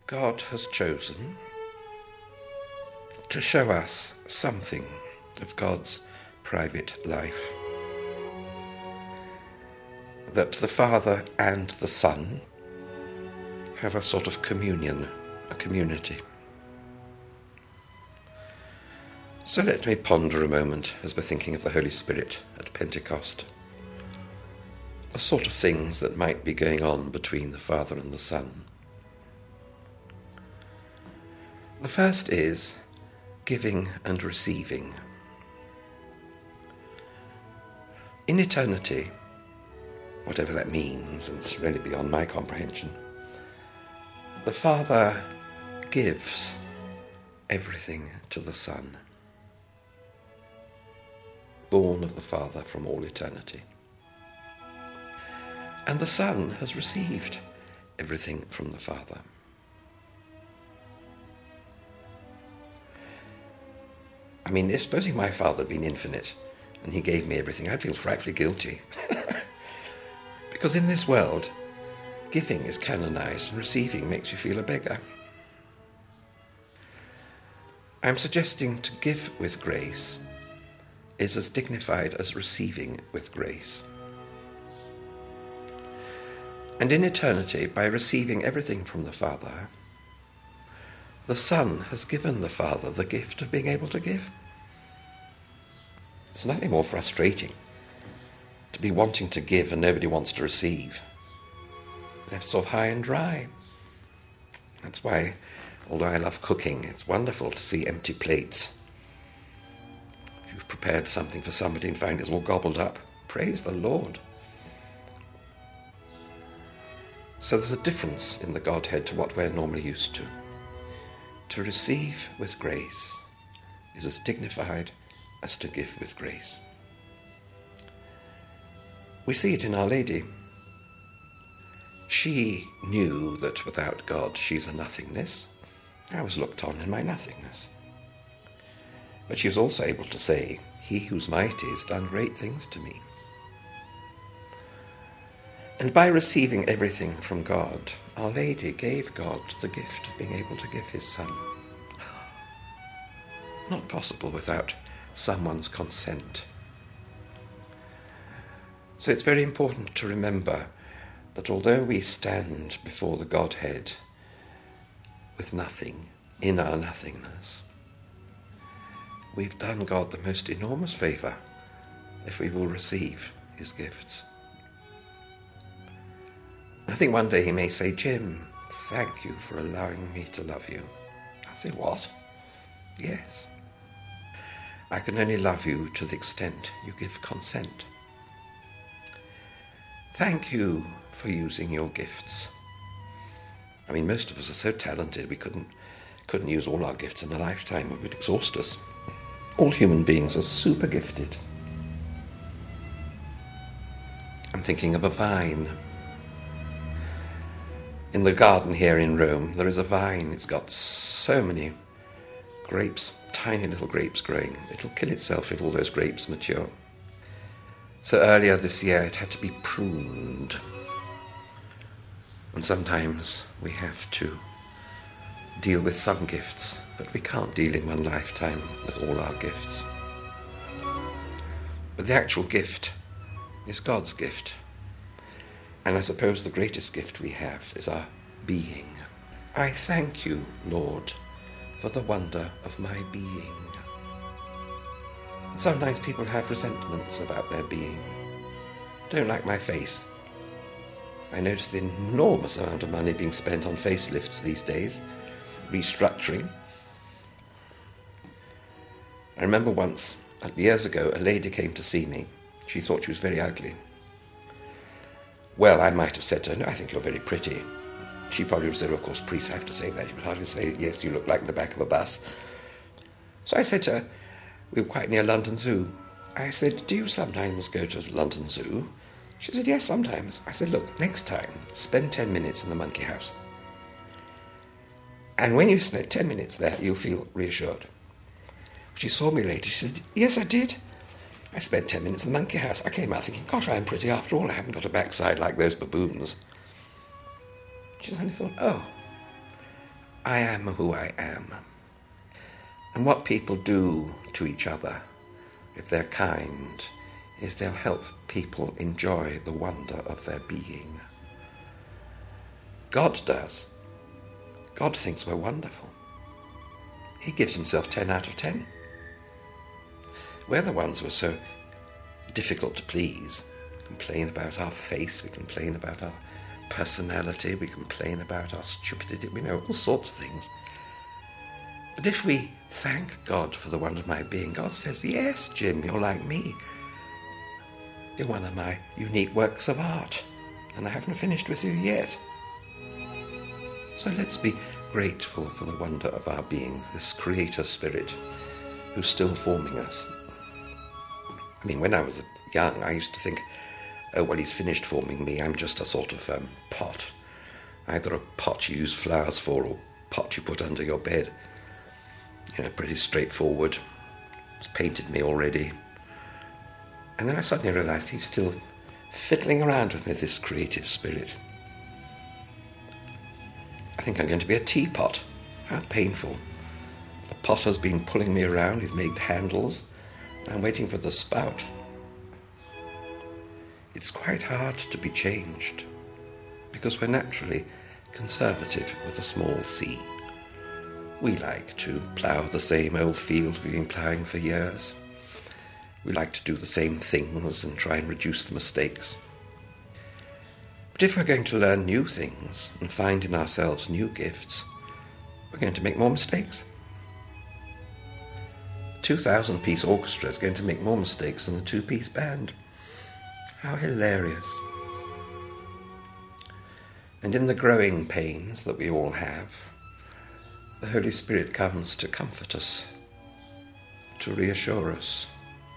God has chosen to show us something of God's private life. That the Father and the Son have a sort of communion, a community. So let me ponder a moment as we're thinking of the Holy Spirit at Pentecost. The sort of things that might be going on between the Father and the Son. The first is giving and receiving. In eternity, whatever that means, and it's really beyond my comprehension, the Father gives everything to the Son, born of the Father from all eternity. And the Son has received everything from the Father. I mean, if supposing my Father had been infinite and he gave me everything, I'd feel frightfully guilty. Because in this world, giving is canonized and receiving makes you feel a beggar. I'm suggesting to give with grace is as dignified as receiving with grace. And in eternity, by receiving everything from the Father, the Son has given the Father the gift of being able to give. There's nothing more frustrating to be wanting to give and nobody wants to receive. Left sort of high and dry. That's why, although I love cooking, it's wonderful to see empty plates. If you've prepared something for somebody and find it's all gobbled up, praise the Lord. So there's a difference in the Godhead to what we're normally used to. To receive with grace is as dignified as to give with grace. We see it in Our Lady. She knew that without God she's a nothingness. I was looked on in my nothingness. But she was also able to say, He who's mighty has done great things to me. And by receiving everything from God, Our Lady gave God the gift of being able to give his Son. Not possible without someone's consent. So it's very important to remember that although we stand before the Godhead with nothing, in our nothingness, we've done God the most enormous favour if we will receive his gifts. I think one day he may say, Jim, thank you for allowing me to love you. I'll say, what? Yes. I can only love you to the extent you give consent. Thank you for using your gifts. I mean, most of us are so talented we couldn't use all our gifts in a lifetime. It would exhaust us. All human beings are super gifted. I'm thinking of a vine. In the garden here in Rome, there is a vine. It's got so many grapes, tiny little grapes growing. It'll kill itself if all those grapes mature. So earlier this year it had to be pruned. And sometimes we have to deal with some gifts, but we can't deal in one lifetime with all our gifts. But the actual gift is God's gift. And I suppose the greatest gift we have is our being. I thank you, Lord, for the wonder of my being. Sometimes people have resentments about their being. Don't like my face. I notice the enormous amount of money being spent on facelifts these days, restructuring. I remember once, years ago, a lady came to see me. She thought she was very ugly. Well, I might have said to her, no, I think you're very pretty. She probably would have said, of course, priests have to say that. You would hardly say, yes, you look like the back of a bus. So I said to her, we were quite near London Zoo. I said, do you sometimes go to London Zoo? She said, yes, sometimes. I said, look, next time, spend 10 minutes in the monkey house. And when you spend 10 minutes there, you'll feel reassured. She saw me later. She said, yes, I did. I spent 10 minutes in the monkey house. I came out thinking, gosh, I'm pretty after all. I haven't got a backside like those baboons. She suddenly thought, oh, I am who I am. And what people do to each other, if they're kind, is they'll help people enjoy the wonder of their being. God does. God thinks we're wonderful. He gives himself 10 out of 10. We're the ones who are so difficult to please. We complain about our face, we complain about our personality, we complain about our stupidity, we know all sorts of things. But if we thank God for the wonder of my being, God says, yes, Jim, you're like me. You're one of my unique works of art, and I haven't finished with you yet. So let's be grateful for the wonder of our being, this creator spirit who's still forming us. I mean, when I was young, I used to think, oh, well, he's finished forming me. I'm just a sort of pot. Either a pot you use flowers for or a pot you put under your bed. You know, pretty straightforward. He's painted me already. And then I suddenly realized he's still fiddling around with me, this creative spirit. I think I'm going to be a teapot. How painful. The pot has been pulling me around. He's made handles. I'm waiting for the spout. It's quite hard to be changed because we're naturally conservative with a small c. We like to plough the same old field we've been ploughing for years. We like to do the same things and try and reduce the mistakes. But if we're going to learn new things and find in ourselves new gifts, we're going to make more mistakes. 2,000-piece orchestra is going to make more mistakes than the 2-piece band. How hilarious. And in the growing pains that we all have, the Holy Spirit comes to comfort us, to reassure us,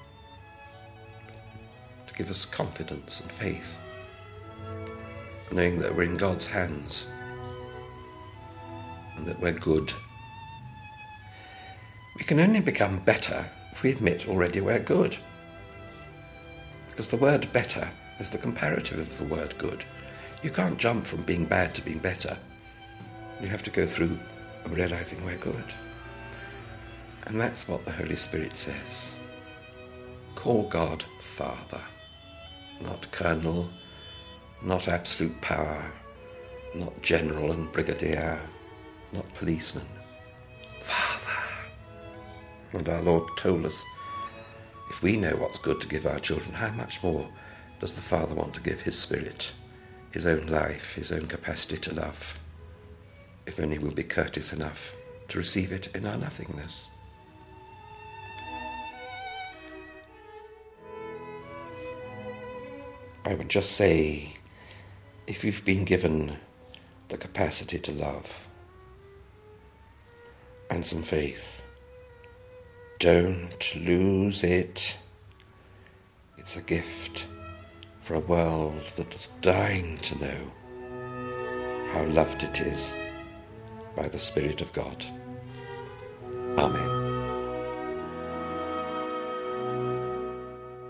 to give us confidence and faith, knowing that we're in God's hands and that we're good. We can only become better if we admit already we're good. Because the word better is the comparative of the word good. You can't jump from being bad to being better. You have to go through realizing we're good. And that's what the Holy Spirit says. Call God Father, not Colonel, not absolute power, not general and brigadier, not policeman. Father. And our Lord told us, if we know what's good to give our children, how much more does the Father want to give his Spirit, his own life, his own capacity to love, if only we'll be courteous enough to receive it in our nothingness. I would just say, if you've been given the capacity to love and some faith, don't lose it. It's a gift for a world that is dying to know how loved it is by the Spirit of God. Amen.